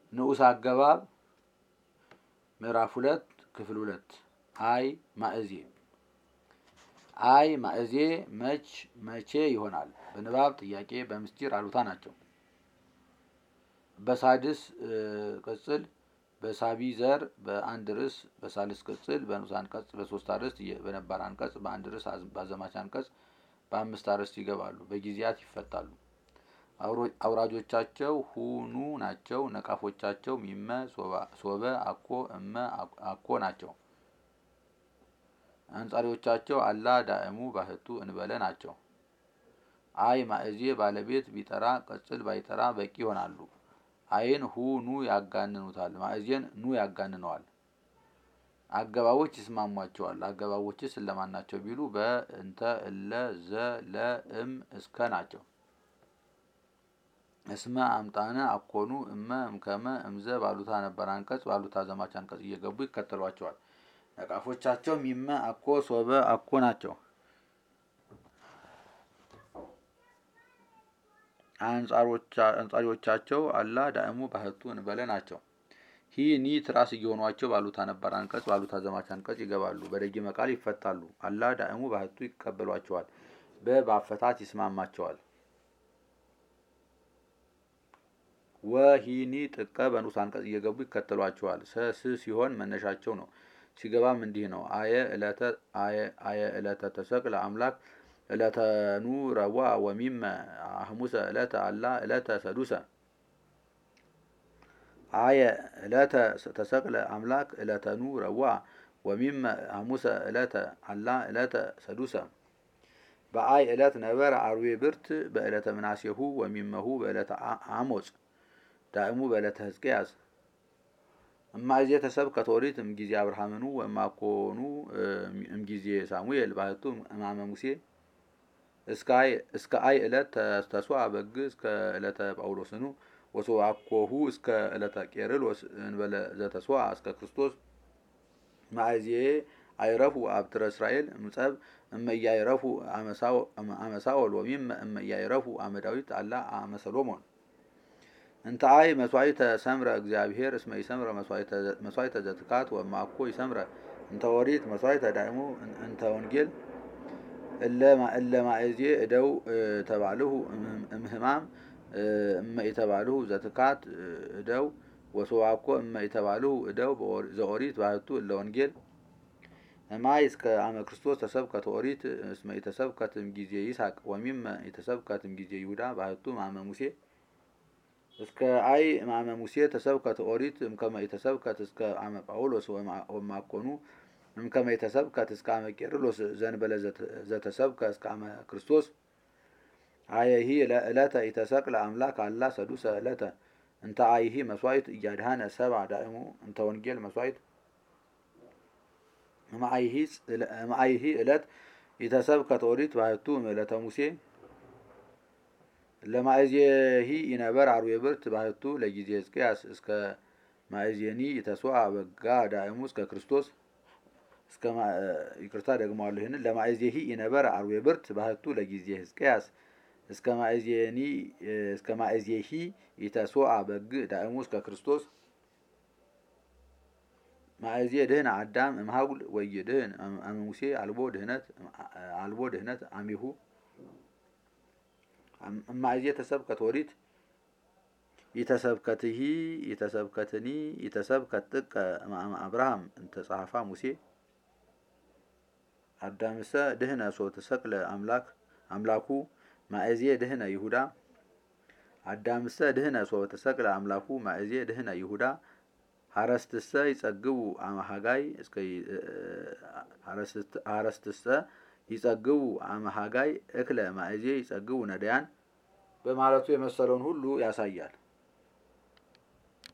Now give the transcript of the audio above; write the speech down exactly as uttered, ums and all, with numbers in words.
ንዑስ አገባብ ምዕራፍ ሁለት ክፍል ሁለት አይ ማእዜ አይ ማእዜ መች መቼ ይሆናል። በንባብ ጥያቄ በምስጢር አሉታ ናቸው። በሳድስ ቅጽል በሳቢ ዘር በአንድ ርዕስ በሳልስ ቅጽል በንዑስ አንቀጽ በሶስት አርዕስት በነባር አንቀጽ በአንድ ርዕስ በአዘማች አንቀጽ በአምስት አርዕስት ይገባሉ። በጊዜያት ይፈታሉ። አውራጆቻቸው ሁኑ ናቸው። ነቃፎቻቸው ሚመ ሶበ አኮ እመ አኮ ናቸው። አንጻሪዎቻቸው አላ ዳእሙ ባህቱ እንበለ ናቸው። አይ ማእዜ ባለቤት ቢጠራ ቅጽል ባይጠራ በቂ ይሆናሉ። አይን ሁ ኑ ያጋንኑታል። ማእዜን ኑ ያጋንነዋል። አገባቦች ይስማሟቸዋል። አገባቦችስ ስለማን ናቸው ቢሉ በእንተ እለ ዘ ለ እም እስከ ናቸው። እስመ አምጣነ አኮኑ እመ እምከመ እምዘ ባሉታ ነባር አንቀጽ ባሉታ ዘማች አንቀጽ እየገቡ ይከተሏቸዋል። ነቃፎቻቸው ሚመ አኮ ሶበ አኮ ናቸው። አንጻሪዎቻቸው አላ ዳእሙ ባህቱ እንበለ ናቸው። ሂ ኒ ትራስ እየሆኗቸው ባሉታ ነባር አንቀጽ ባሉታ ዘማች አንቀጽ ይገባሉ። በደጊመ ቃል ይፈታሉ። አላ ዳእሙ ባህቱ ይቀበሏቸዋል። በባፈታት ይስማማቸዋል። ወሂኒ ጥቀ በንዑስ አንቀጽ እየገቡ ይከተሏቸዋል። ሰስ ሲሆን መነሻቸው ነው። ሲገባም እንዲህ ነው። አየ እለተ አየ አየ እለተ ተሰቅለ አምላክ እለተ ኑ ረቡዕ ወሚመ ሐሙሰ እለተ አላ እለተ ሰዱሰ አየ እለተ ተሰቅለ አምላክ እለተ ኑ ረቡዕ ወሚመ ሐሙሰ እለተ አላ እለተ ሰዱሰ በአይ እለት ነበረ አርዌ ብርት በእለተ ምናሴሁ ወሚመሁ በእለተ አሞጽ ዳእሙ በእለተ ሕዝቅያስ እማእዜ ተሰብከተ ኦሪት እምጊዜ አብርሃምኑ ወማኮኑ እምጊዜ ሳሙኤል ባህቱ እማመ ሙሴ እስከ አይ እለት ተስዋ በግ እስከ እለተ ጳውሎስኑ ወሶአኮሁ እስከ እለተ ቄርሎስ እንበለ ዘተስዋ እስከ ክርስቶስ ማእዜ አይረፉ አብትረ እስራኤል ምጸብ እመያይረፉ አመሳወል ወሚም እመያይረፉ አመዳዊት አላ አመ ሰሎሞን እንተ አይ መስዋዕተ ሰምረ እግዚአብሔር እስመ ይሰምረ መስዋዕተ ዘትካት ወማኮ ይሰምረ እንተ ኦሪት መስዋዕተ ዳእሙ እንተ ወንጌል እለ እለ ማእዜ እደው ተባልሁ እምህማም እመ የተባልሁ ዘትካት እደው ወሶዋኮ እመ የተባልሁ እደው ዘኦሪት ባህቱ እለ ወንጌል እማይ እስከ አመ ክርስቶስ ተሰብከተ ኦሪት እስመ የተሰብከት እምጊዜ ይስሐቅ ወሚመ የተሰብከት እምጊዜ ይሁዳ ባህቱ ማመ ሙሴ እስከ አይ ማመ ሙሴ ተሰብከተ ኦሪት እምከመ የተሰብከት እስከ አመ ጳውሎስ ወማኮኑ እምከመ የተሰብከት እስከ አመ ቄርሎስ ዘንበለ ዘተሰብከ እስከ አመ ክርስቶስ አየሂ እለተ የተሰቅለ አምላክ አላ ሰዱሰ እለተ እንተ አይሂ መስዋዕት እያድሃነ ሰብአ ዳእሙ እንተ ወንጌል መስዋዕት እምአይሂ እለት የተሰብከተ ኦሪት ባህቱ እምዕለተ ሙሴ ለማእዜሂ ይነበር አርዌ ብርት ባህቱ ለጊዜ ሕዝቅያስ እስከ ማእዜኒ የተስዋ በጋ ዳእሙ እስከ ክርስቶስ እስከ ይቅርታ ደግመዋለሁ። ይሄንን ለማእዜሂ ይነበር አርዌ ብርት ባህቱ ለጊዜ ሕዝቅያስ እስከ ማእዜኒ እስከ ማእዜሂ የተስዋ በግ ዳእሙ እስከ ክርስቶስ ማእዜ ድህነ አዳም እምሃጉል ወይድህን አመ ሙሴ አልቦ ድህነት አልቦ ድህነት አሚሁ እማእዜ ተሰብከተ ኦሪት ይተሰብከትሂ ይተሰብከትኒ ይተሰብከት ጥቀ አብርሃም እንተ ጸሐፋ ሙሴ አዳምሰ ድህነ ሶ ተሰቅለ አምላክ አምላኩ ማእዜ ድህነ ይሁዳ አዳምሰ ድህነ ሶ ተሰቅለ አምላኩ ማእዜ ድህነ ይሁዳ ሐረስትሰ ይጸግቡ አመ ሀጋይ እስከ ሐረስትሰ ይጸግቡ አመ ሀጋይ እክለ ማእዜ ይጸግቡ ነዳያን በማለቱ የመሰለውን ሁሉ ያሳያል።